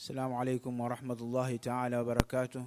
Assalamu alaikum wa rahmatullahi ta'ala wa barakatuh.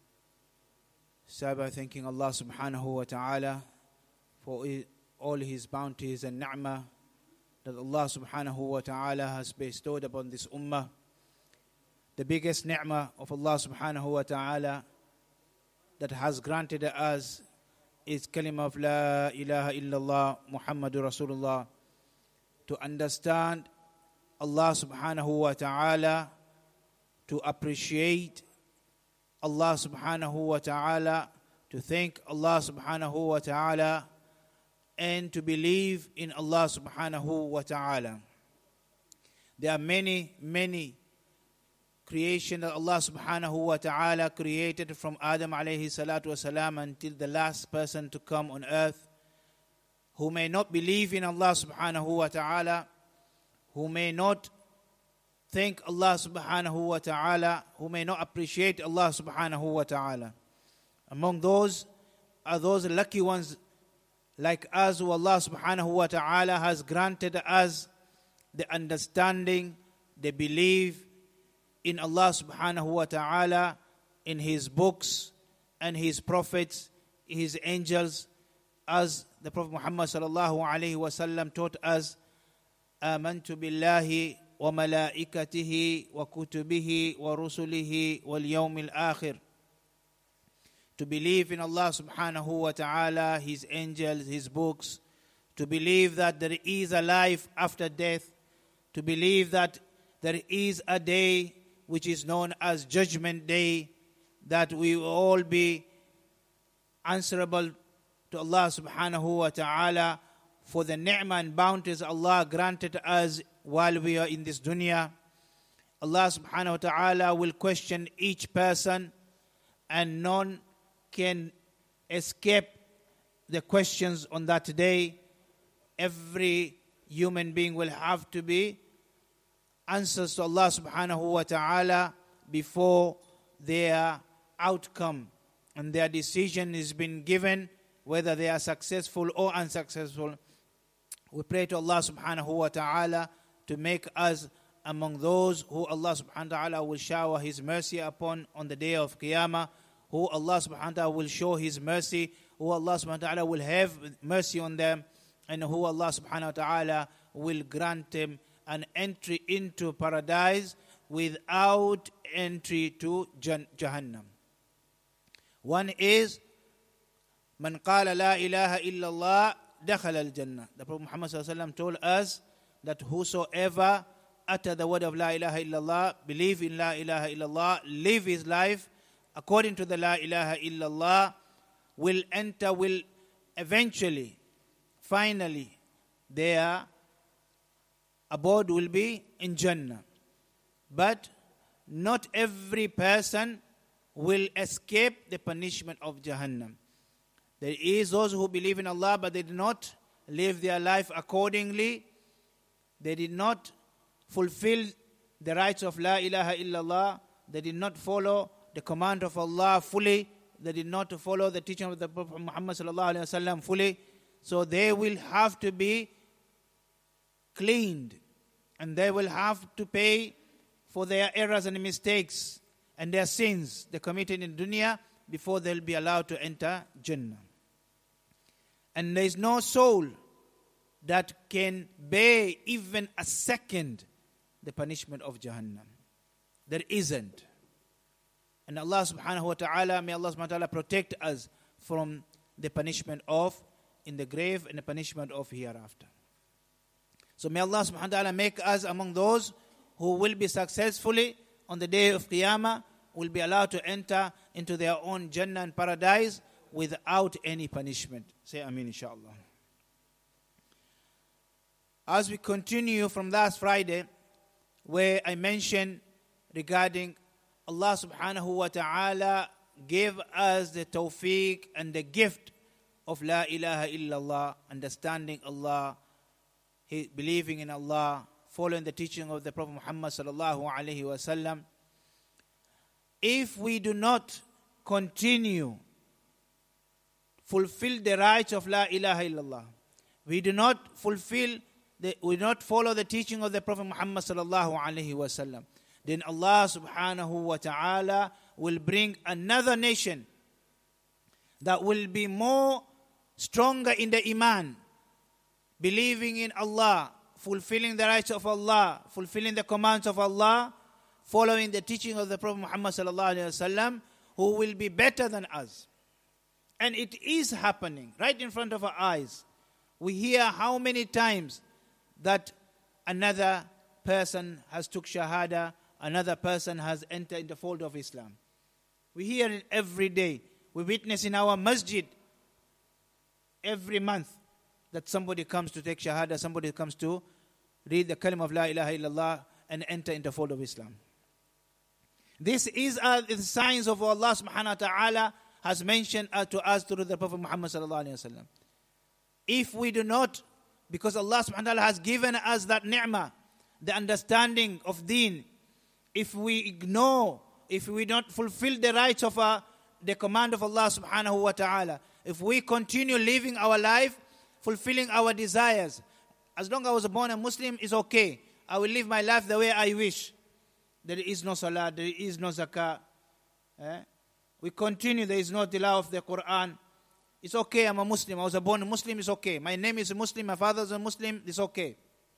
Start by thanking Allah subhanahu wa ta'ala for all His bounties and ni'mah that Allah subhanahu wa ta'ala has bestowed upon this ummah. The biggest ni'mah of Allah subhanahu wa ta'ala that has granted us is kalima of La ilaha illallah Muhammadur Rasulullah. To understand Allah subhanahu wa ta'ala, to appreciate Allah subhanahu wa ta'ala, to thank Allah subhanahu wa ta'ala, and to believe in Allah subhanahu wa ta'ala. There are many creation that Allah subhanahu wa ta'ala created from Adam alayhi salatu wasalam until the last person to come on earth, who may not believe in Allah subhanahu wa ta'ala, who may not thank Allah subhanahu wa ta'ala, who may not appreciate Allah subhanahu wa ta'ala. Among those are those lucky ones like us, who Allah subhanahu wa ta'ala has granted us the understanding, the belief in Allah subhanahu wa ta'ala, in His books and His prophets, His angels, as the Prophet Muhammad sallallahu alayhi wa sallam taught us, آمنت بالله وملائكته وكتبه ورسله واليوم الآخر. To believe in Allah subhanahu wa ta'ala, His angels, His books, to believe that there is a life after death, to believe that there is a day which is known as Judgment Day, that we will all be answerable to Allah subhanahu wa ta'ala for the ni'mah and bounties Allah granted us while we are in this dunya. Allah subhanahu wa ta'ala will question each person, and none can escape the questions on that day. Every human being will have to be answers to Allah subhanahu wa ta'ala before their outcome and their decision is been given, whether they are successful or unsuccessful. We pray to Allah subhanahu wa ta'ala to make us among those who Allah subhanahu wa ta'ala will shower His mercy upon on the day of Qiyamah, who Allah subhanahu wa ta'ala will show His mercy, who Allah subhanahu wa ta'ala will have mercy on them, and who Allah subhanahu wa ta'ala will grant them an entry into paradise without entry to Jahannam. One is Man qala la ilaha illallah dakhala al-jannah. The Prophet Muhammad sallallahu alaihi wasallam told us that whosoever utter the word of la ilaha illallah, believe in la ilaha illallah, live his life according to the la ilaha illallah, will eventually, finally, their abode will be in Jannah. But not every person will escape the punishment of Jahannam. There is those who believe in Allah, but they did not live their life accordingly. They did not fulfill the rights of La ilaha illallah. They did not follow the command of Allah fully. They did not follow the teaching of the Prophet Muhammad sallallahu alaihi wasallam fully. So they will have to be cleaned, and they will have to pay for their errors and mistakes and their sins they committed in dunya before they'll be allowed to enter Jannah. And there is no soul that can bear even a second the punishment of Jahannam. There isn't. And Allah subhanahu wa ta'ala, may Allah subhanahu wa ta'ala protect us from the punishment of in the grave and the punishment of hereafter. So may Allah subhanahu wa ta'ala make us among those who will be successfully on the day of Qiyamah, will be allowed to enter into their own Jannah and paradise without any punishment. Say Ameen, inshallah. As we continue from last Friday, where I mentioned regarding Allah subhanahu wa ta'ala gave us the tawfiq and the gift of La ilaha illallah, understanding Allah, believing in Allah, following the teaching of the Prophet Muhammad sallallahu alaihi wasallam. If we do not continue fulfill the rights of La ilaha illallah, we do not follow the teaching of the Prophet Muhammad sallallahu alaihi wasallam, then Allah subhanahu wa ta'ala will bring another nation that will be more stronger in the iman, believing in Allah, fulfilling the rights of Allah, fulfilling the commands of Allah, following the teaching of the Prophet Muhammad sallallahu alaihi wasallam, who will be better than us. And it is happening right in front of our eyes. We hear how many times that another person has took shahada, another person has entered the fold of Islam. We hear it every day. We witness in our masjid every month that somebody comes to take shahada, somebody comes to read the kalim of la ilaha illallah and enter in the fold of Islam. This is the signs of Allah subhanahu wa ta'ala has mentioned to us through the Prophet Muhammad sallallahu alaihi wasallam. If we do not, because Allah subhanahu wa ta'ala has given us that ni'mah, the understanding of deen, if we ignore, if we don't fulfill the rights of the command of Allah subhanahu wa ta'ala, if we continue living our life, fulfilling our desires, as long as I was born a Muslim, it's okay. I will live my life the way I wish. There is no salah, there is no zakah. We continue, there is no tilawah of the Quran. It's okay, I'm a Muslim. I was born a Muslim, it's okay. My name is a Muslim, my father is a Muslim, it's okay.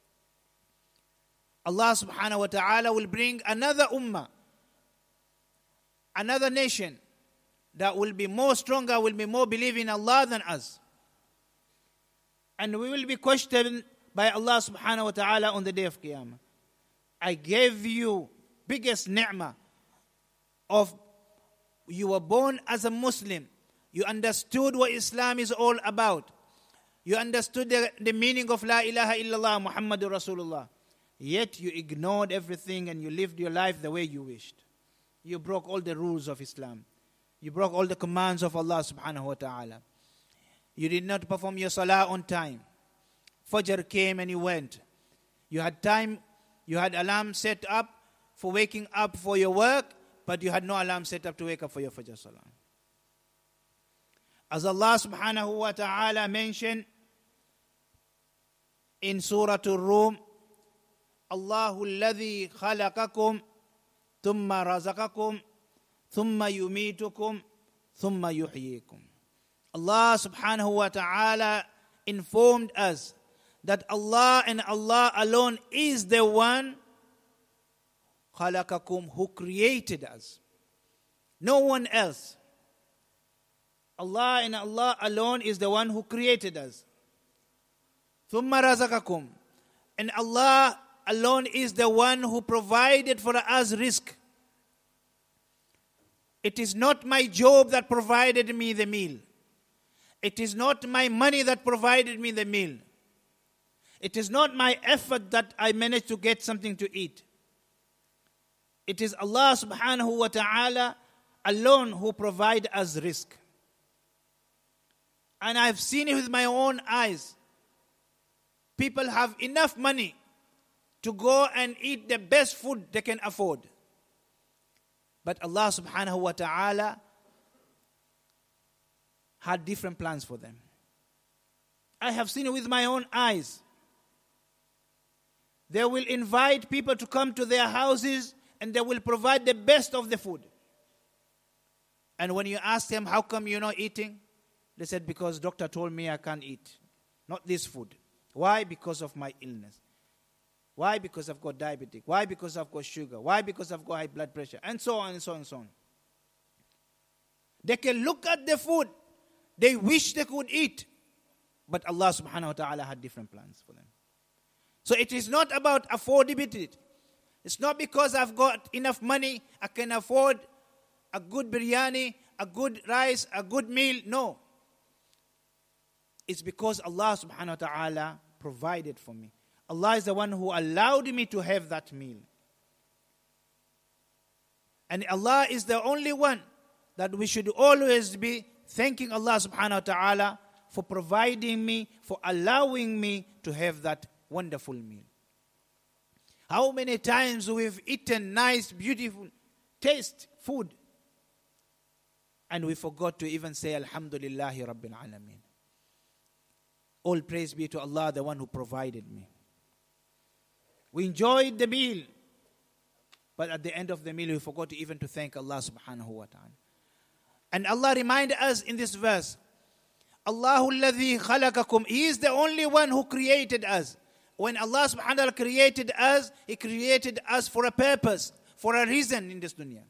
Allah subhanahu wa ta'ala will bring another ummah, another nation that will be more stronger, will be more believing in Allah than us. And we will be questioned by Allah subhanahu wa ta'ala on the day of Qiyamah. I gave you biggest ni'mah of you were born as a Muslim. You understood what Islam is all about. You understood the meaning of La ilaha illallah Muhammadur Rasulullah. Yet you ignored everything and you lived your life the way you wished. You broke all the rules of Islam. You broke all the commands of Allah subhanahu wa ta'ala. You did not perform your salah on time. Fajr came and you went. You had time, you had alarm set up for waking up for your work, but you had no alarm set up to wake up for your Fajr salah. As Allah subhanahu wa ta'ala mentioned in Surah Ar-Rum, Allahu alladhi khalaqakum thumma razaqakum thumma yumitukum thumma yuhyikum. Allah subhanahu wa ta'ala informed us that Allah and Allah alone is the one khalaqakum, who created us. No one else. Allah and Allah alone is the one who created us. Thumma razaqakum. And Allah alone is the one who provided for us rizq. It is not my job that provided me the meal. It is not my money that provided me the meal. It is not my effort that I managed to get something to eat. It is Allah subhanahu wa ta'ala alone who provides us rizq. And I've seen it with my own eyes. People have enough money to go and eat the best food they can afford. But Allah subhanahu wa ta'ala had different plans for them. I have seen it with my own eyes. They will invite people to come to their houses and they will provide the best of the food. And when you ask them, how come you're not eating? They said, because doctor told me I can't eat. Not this food. Why? Because of my illness. Why? Because I've got diabetic. Why? Because I've got sugar. Why? Because I've got high blood pressure. And so on and so on and so on. They can look at the food. They wish they could eat. But Allah subhanahu wa ta'ala had different plans for them. So it is not about affordability. It's not because I've got enough money, I can afford a good biryani, a good rice, a good meal. No. It's because Allah subhanahu wa ta'ala provided for me. Allah is the one who allowed me to have that meal. And Allah is the only one that we should always be thanking Allah subhanahu wa ta'ala for providing me, for allowing me to have that wonderful meal. How many times we've eaten nice, beautiful, taste food and we forgot to even say Alhamdulillahi Rabbil Alameen. All praise be to Allah, the one who provided me. We enjoyed the meal. But at the end of the meal, we forgot even to thank Allah subhanahu wa ta'ala. And Allah reminded us in this verse, Allahu alladhi khalaqakum. He is the only one who created us. When Allah subhanahu wa ta'ala created us, He created us for a purpose, for a reason in this dunya.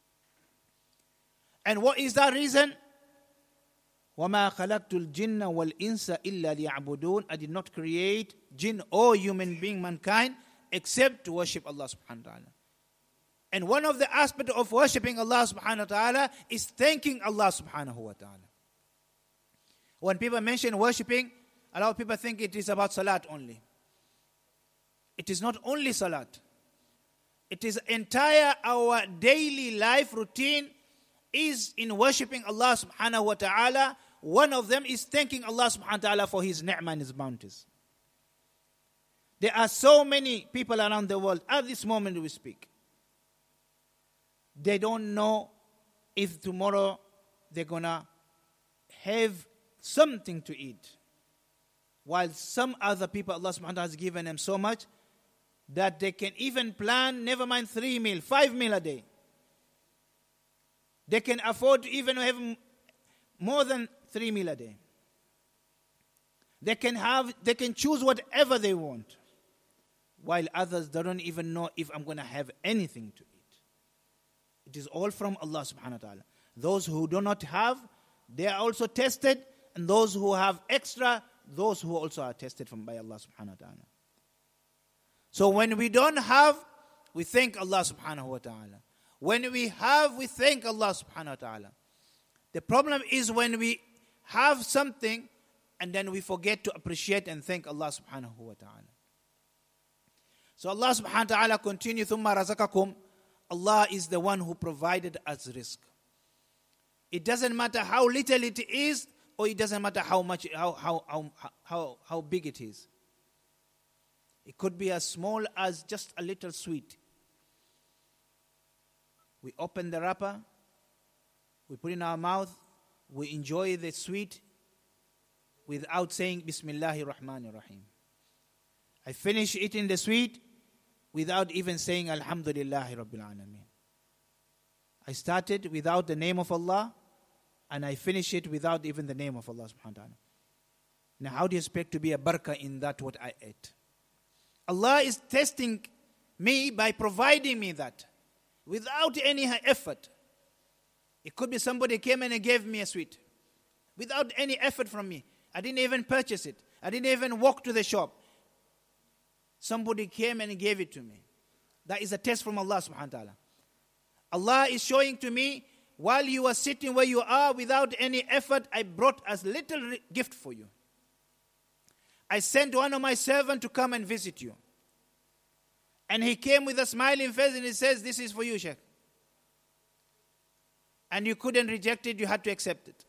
And what is that reason? وَمَا خَلَقْتُ الْجِنَّ وَالْإِنسَ إِلَّا لِيَعْبُدُونَ. I did not create jinn or human being, mankind, except to worship Allah subhanahu wa ta'ala. And one of the aspects of worshipping Allah subhanahu wa ta'ala is thanking Allah subhanahu wa ta'ala. When people mention worshipping, a lot of people think it is about salat only. It is not only salat. It is entire our daily life routine is in worshipping Allah subhanahu wa ta'ala. One of them is thanking Allah subhanahu wa ta'ala for His ni'mah and His bounties. There are so many people around the world at this moment we speak. They don't know if tomorrow they're going to have something to eat. While some other people, Allah subhanahu wa ta'ala has given them so much that they can even plan, never mind 3 meals, 5 meals a day. They can afford to even have more than 3 meals a day. They can choose whatever they want. While others don't even know if I'm going to have anything to eat. It is all from Allah subhanahu wa ta'ala. Those who do not have, they are also tested. And those who have extra, those who also are tested by Allah subhanahu wa ta'ala. So when we don't have, we thank Allah subhanahu wa ta'ala. When we have, we thank Allah subhanahu wa ta'ala. The problem is when we have something and then we forget to appreciate and thank Allah subhanahu wa ta'ala. So Allah subhanahu wa ta'ala continue, ثُمَّ رَزَقَكُمْ. Allah is the one who provided us rizq. It doesn't matter how little it is, or it doesn't matter how much, how big it is. It could be as small as just a little sweet. We open the wrapper, we put it in our mouth, we enjoy the sweet without saying Bismillahir Rahmanir Rahim. I finish eating the sweet without even saying Alhamdulillahi Rabbil Alameen. I started without the name of Allah, and I finish it without even the name of Allah subhanahu wa ta'ala. Now how do you expect to be a barakah in that what I ate? Allah is testing me by providing me that without any effort. It could be somebody came and gave me a sweet without any effort from me. I didn't even purchase it. I didn't even walk to the shop. Somebody came and gave it to me. That is a test from Allah subhanahu wa ta'ala. Allah is showing to me, while you are sitting where you are without any effort, I brought a little gift for you. I sent one of my servants to come and visit you. And he came with a smiling face and he says, this is for you, Sheikh. And you couldn't reject it, you had to accept it.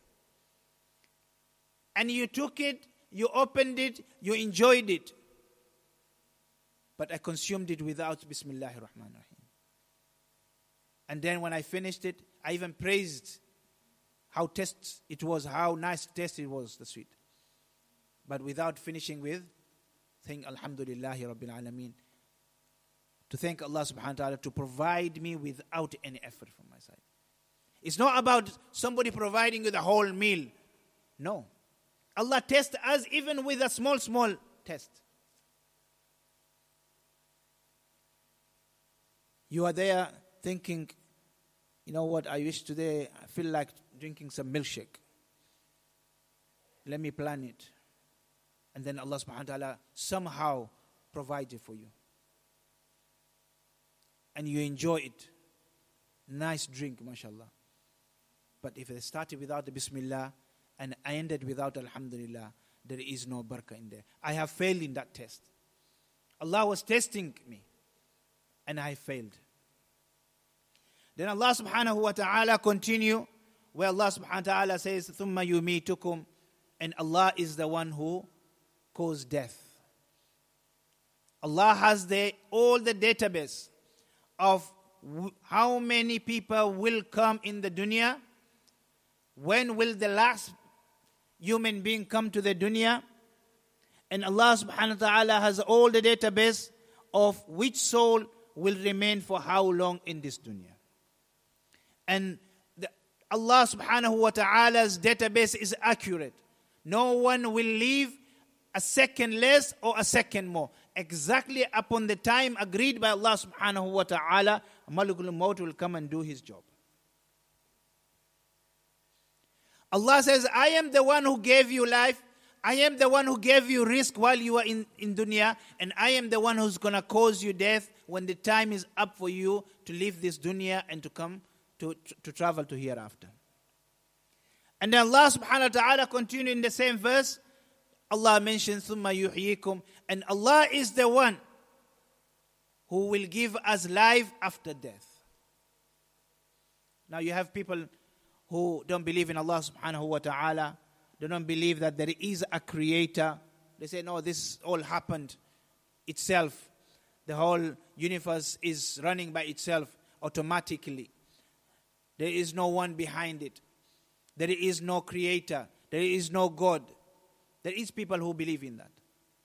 And you took it, you opened it, you enjoyed it. But I consumed it without Bismillahir Rahmanir Rahim. And then when I finished it, I even praised how taste it was, how nice taste it was, the sweet. But without finishing with saying Alhamdulillahi Rabbil Alameen. To thank Allah subhanahu wa ta'ala to provide me without any effort from my side. It's not about somebody providing you the whole meal. No. Allah tests us even with a small test. You are there thinking, you know what, I wish today, I feel like drinking some milkshake. Let me plan it. And then Allah subhanahu wa ta'ala somehow provides it for you. And you enjoy it. Nice drink, mashallah. But if I started without the Bismillah and I ended without Alhamdulillah, there is no barakah in there. I have failed in that test. Allah was testing me. And I failed. Then Allah subhanahu wa ta'ala continue where Allah subhanahu wa ta'ala says, ثُمَّ يُمِيتُكُمْ. And Allah is the one who caused death. Allah has all the database of how many people will come in the dunya. When will the last human being come to the dunya? And Allah subhanahu wa ta'ala has all the database of which soul will remain for how long in this dunya. And Allah subhanahu wa ta'ala's database is accurate. No one will live a second less or a second more. Exactly upon the time agreed by Allah subhanahu wa ta'ala, Malakul Maut will come and do his job. Allah says, I am the one who gave you life. I am the one who gave you risk while you are in dunya. And I am the one who's going to cause you death when the time is up for you to leave this dunya and to come to travel to hereafter. And then Allah subhanahu wa ta'ala continue in the same verse. Allah mentions ثُمَّ يُحْيِيكُمْ, and Allah is the one who will give us life after death. Now you have people who don't believe in Allah subhanahu wa ta'ala. They don't believe that there is a creator. They say, no, this all happened itself. The whole universe is running by itself automatically. There is no one behind it. There is no creator. There is no God. There is people who believe in that.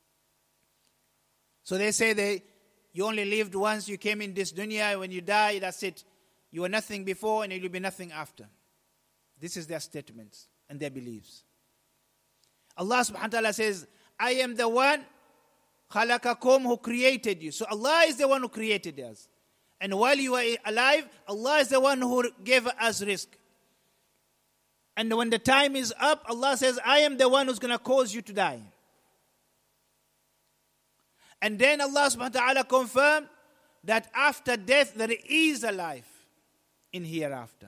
So they say you only lived once, you came in this dunya, when you die, that's it. You were nothing before and you will be nothing after. This is their statements and their beliefs. Allah subhanahu wa ta'ala says, I am the one, khalakakum, who created you. So Allah is the one who created us. And while you are alive, Allah is the one who gave us risk. And when the time is up, Allah says, I am the one who's going to cause you to die. And then Allah subhanahu wa ta'ala confirmed that after death there is a life in hereafter.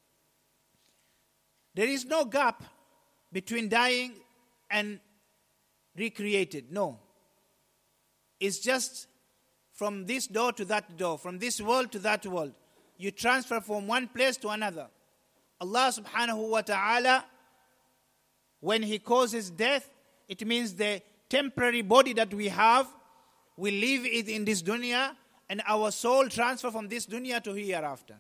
There is no gap between dying and recreated. No. It's just from this door to that door, from this world to that world. You transfer from one place to another. Allah subhanahu wa ta'ala, when He causes death, it means the temporary body that we have, we leave it in this dunya, and our soul transfer from this dunya to hereafter.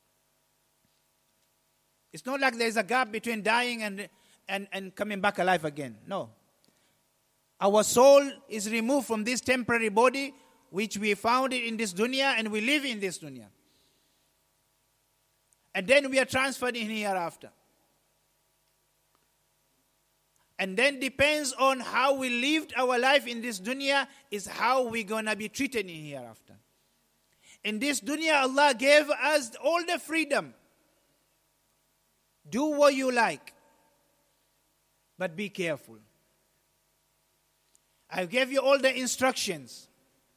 It's not like there's a gap between dying and coming back alive again. No. Our soul is removed from this temporary body, which we found it in this dunya, and we live in this dunya. And then we are transferred in hereafter. And then depends on how we lived our life in this dunya is how we're going to be treated in hereafter. In this dunya, Allah gave us all the freedom. Do what you like. But be careful. I gave you all the instructions.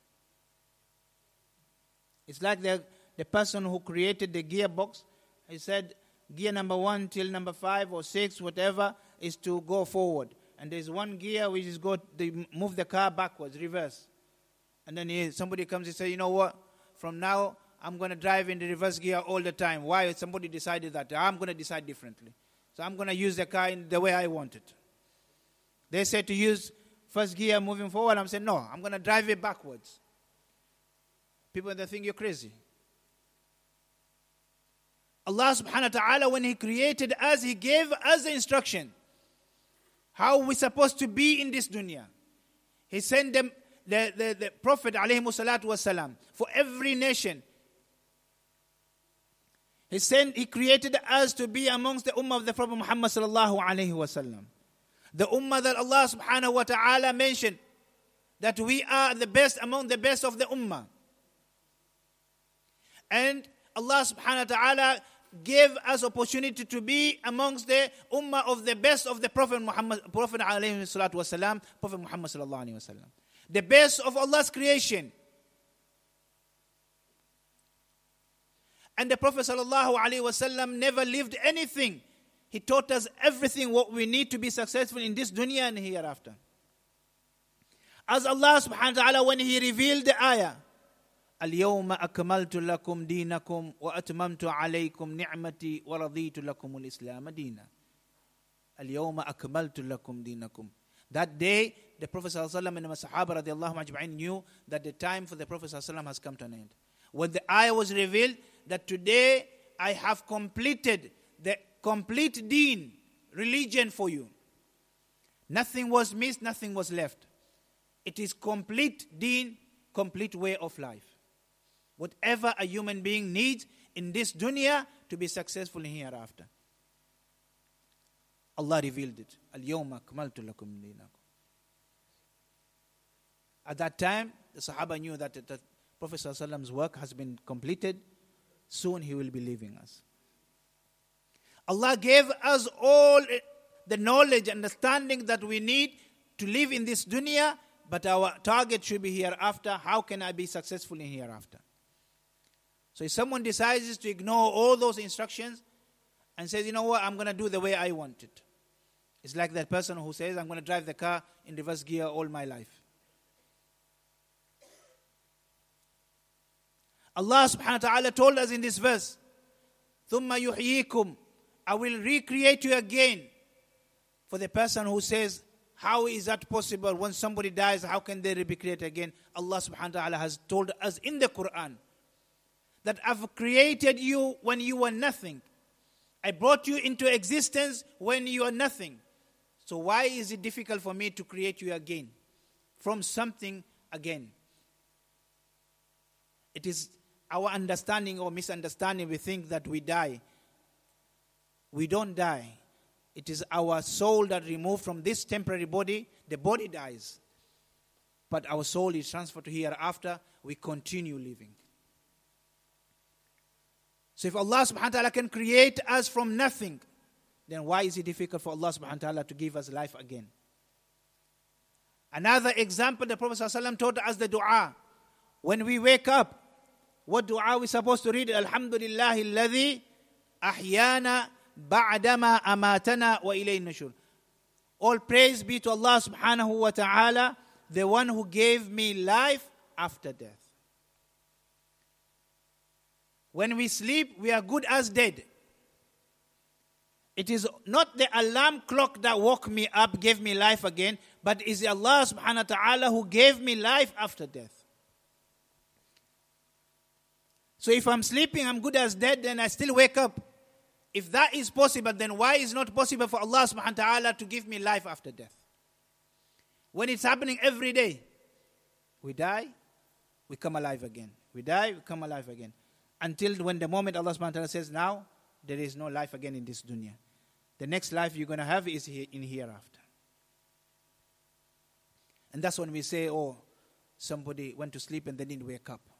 It's like the person who created the gearbox. He said, gear number 1 till number 5 or 6, whatever, is to go forward. And there's one gear which is to move the car backwards, reverse. And then somebody comes and says, you know what? From now, I'm going to drive in the reverse gear all the time. Why? Somebody decided that. I'm going to decide differently. So I'm going to use the car in the way I want it. They said to use first gear moving forward. I'm saying, no, I'm going to drive it backwards. People, they think you're crazy. Allah subhanahu wa ta'ala, when He created us, He gave us the instruction. How we're supposed to be in this dunya. He sent them, the Prophet alayhi salatu wasalam, for every nation. He created us to be amongst the ummah of the Prophet Muhammad sallallahu alayhi wasallam. The ummah that Allah subhanahu wa ta'ala mentioned, that we are the best among the best of the ummah. And Allah subhanahu wa ta'ala gave us opportunity to be amongst the ummah of the best of the Prophet Muhammad, Prophet alayhi salatu wasalam, Prophet Muhammad sallallahu alayhi wasallam. The best of Allah's creation. And the Prophet sallallahu alayhi wasallam never lived anything. He taught us everything what we need to be successful in this dunya and hereafter. As Allah subhanahu wa ta'ala, when He revealed the ayah, اليوم أكملت لكم دينكم وأتممت عليكم نعمتي ورضيت لكم الإسلام دينا. اليوم أكملت لكم دينكم. That day, the Prophet ﷺ and the Sahaba radiallahu majma'in knew that the time for the Prophet ﷺ has come to an end. When the ayah was revealed, that today I have completed the complete deen, religion for you. Nothing was missed, nothing was left. It is complete deen, complete way of life. whatever a human being needs in this dunya to be successful in hereafter. Allah revealed it. Al-yawma akmaltu lakum dinakum. At that time, the Sahaba knew that the Prophet ﷺ's work has been completed. Soon he will be leaving us. Allah gave us all the knowledge, understanding that we need to live in this dunya, but our target should be hereafter. How can I be successful in hereafter? So if someone decides to ignore all those instructions and says, you know what, I'm going to do the way I want it. It's like that person who says, I'm going to drive the car in reverse gear all my life. Allah subhanahu wa ta'ala told us in this verse, ثُمَّ يُحْيِيكُمْ, I will recreate you again. For the person who says, how is that possible? When somebody dies, how can they be created again? Allah subhanahu wa ta'ala has told us in the Quran that I've created you when you were nothing. I brought you into existence when you are nothing. So why is it difficult for me to create you again? From something again. It is our understanding or misunderstanding. We think that we die. We don't die. It is our soul that removed from this temporary body. The body dies. But our soul is transferred to hereafter. We continue living. So if Allah subhanahu wa ta'ala can create us from nothing, then why is it difficult for Allah subhanahu wa ta'ala to give us life again? Another example, the Prophet sallallahu alaihi wasallam taught us the dua. When we wake up, what dua are we supposed to read? Alhamdulillahi alladhi ahyana ba'dama amatana wa ilayhi nushur. All praise be to Allah subhanahu wa ta'ala, the one who gave me life after death. When we sleep, we are good as dead. It is not the alarm clock that woke me up, gave me life again, but it is Allah subhanahu wa ta'ala who gave me life after death. So if I'm sleeping, I'm good as dead, then I still wake up. If that is possible, then why is it not possible for Allah subhanahu wa ta'ala to give me life after death? When it's happening every day, we die, we come alive again. We die, we come alive again. Until when the moment Allah subhanahu wa ta'ala says, now, there is no life again in this dunya. The next life you're going to have is in hereafter. And that's when we say, oh, somebody went to sleep and they didn't wake up.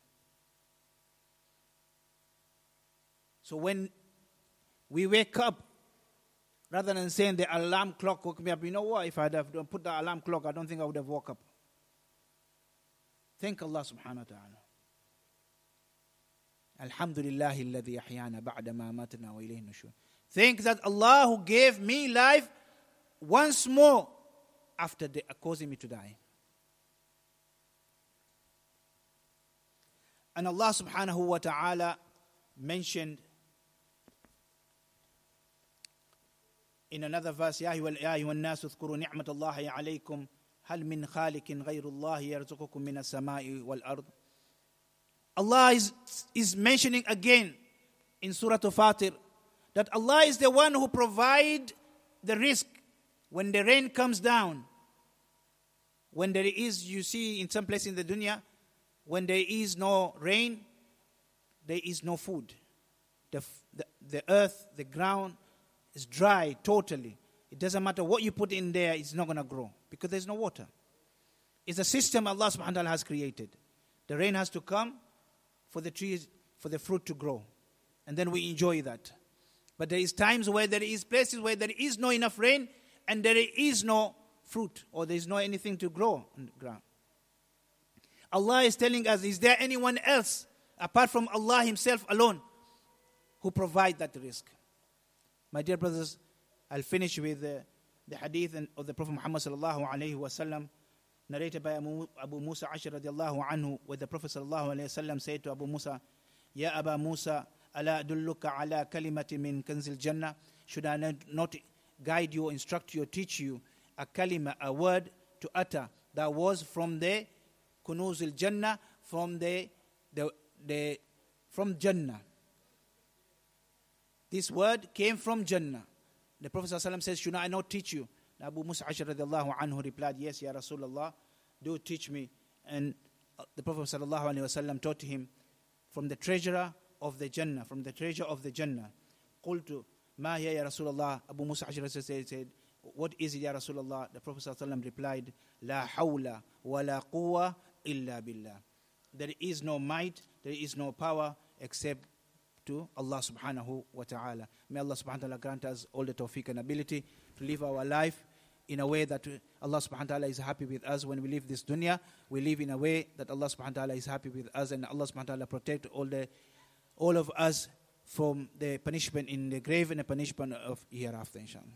So when we wake up, rather than saying the alarm clock woke me up, you know what? If I had have put the alarm clock, I don't think I would have woke up. Thank Allah subhanahu wa ta'ala. Alhamdulillahi alladhi ahyana ba'da ma amatana wa ilayhi nushur. Thank that Allah who gave me life once more after causing me to die. And Allah subhanahu wa ta'ala mentioned in another verse, Ya ayyuhan nasu udhkuru ni'matallahi alaykum hal min khaliqin ghayrullahi yarzuqukum minas samai wal ard. Allah is mentioning again in Surah Fatir that Allah is the one who provides the risk when the rain comes down. When there is, you see in some places in the dunya, when there is no rain, there is no food. The earth, the ground is dry totally. It doesn't matter what you put in there, it's not going to grow because there's no water. It's a system Allah subhanahu wa ta'ala has created. The rain has to come for the trees, for the fruit to grow. And then we enjoy that. But there is times where there is places where there is no enough rain and there is no fruit or there is no anything to grow on the ground. Allah is telling us, is there anyone else apart from Allah Himself alone who provides that risk? My dear brothers, I'll finish with the hadith of the Prophet Muhammad sallallahu alayhi wa sallam, narrated by Abu Musa Ashir radiallahu anhu, where the Prophet sallallahu alayhi wa sallam said to Abu Musa, Ya Aba Musa, ala adulluka ala kalimati min kanzil jannah. Should I not guide you, instruct you, teach you a kalima, a word to utter that was from the kunuzil jannah, from from Jannah. This word came from Jannah. The Prophet ﷺ says, should I not teach you? And Abu Musa Ashir radiallahu anhu replied, yes, Ya Rasulullah, do teach me. And the Prophet ﷺ taught him from the treasurer of the Jannah, from the treasure of the Jannah. قلت ما هي يا رسول الله. Abu Musa Ash'ari said, what is it, Ya Rasulullah? The Prophet ﷺ replied, La hawla wa la quwwa illa billah. There is no might, there is no power except to Allah subhanahu wa ta'ala. May Allah subhanahu wa ta'ala grant us all the tawfiq and ability to live our life in a way that Allah subhanahu wa ta'ala is happy with us. When we live this dunya, we live in a way that Allah subhanahu wa ta'ala is happy with us, and Allah subhanahu wa ta'ala protect all of us from the punishment in the grave and the punishment of hereafter, inshallah.